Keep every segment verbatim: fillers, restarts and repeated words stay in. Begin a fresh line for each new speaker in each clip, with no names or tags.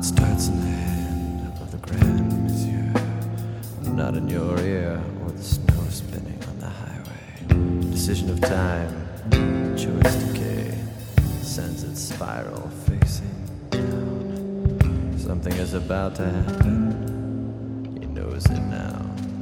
Starts in the hand of the grand monsieur, not in your ear or the snow spinning on the highway. Decision of time, choice decay, sends its spiral facing down. Something is about to happen, he knows it now.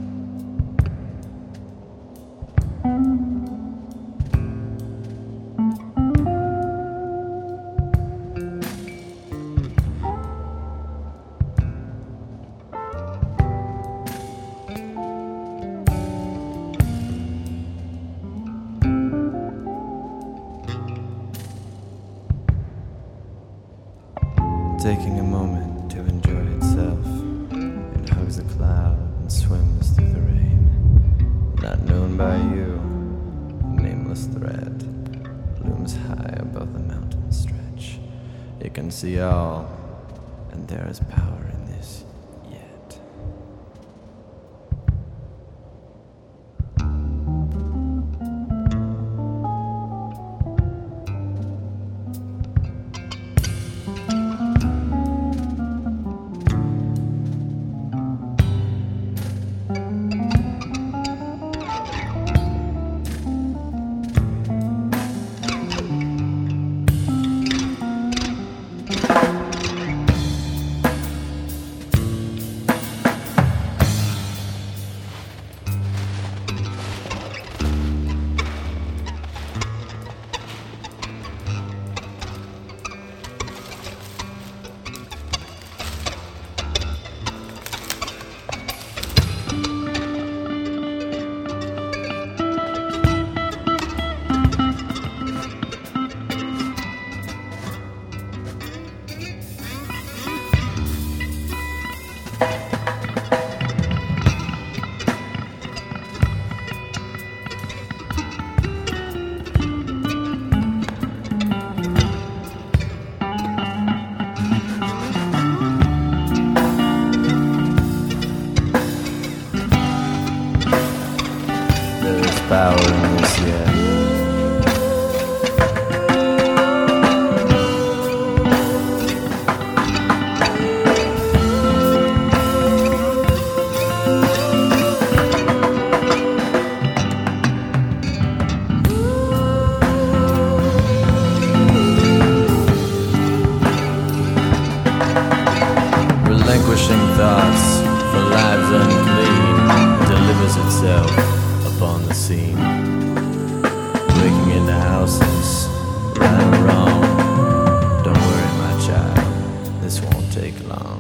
Taking a moment to enjoy itself, it hugs a cloud and swims through the rain. Not known by you, a nameless thread looms high above the mountain stretch. It can see all, and there is power in this yet. Power in this yet. Relinquishing thoughts for lives unclean delivers itself upon the scene, breaking into houses, right or wrong. Don't worry, my child, this won't take long.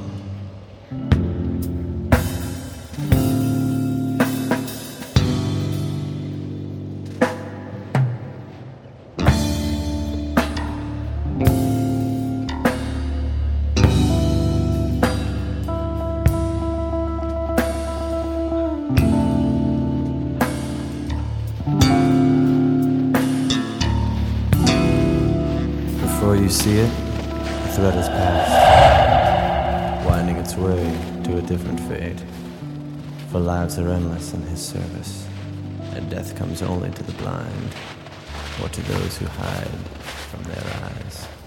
Before you see it, the thread is past, winding its way to a different fate. For lives are endless in his service, and death comes only to the blind, or to those who hide from their eyes.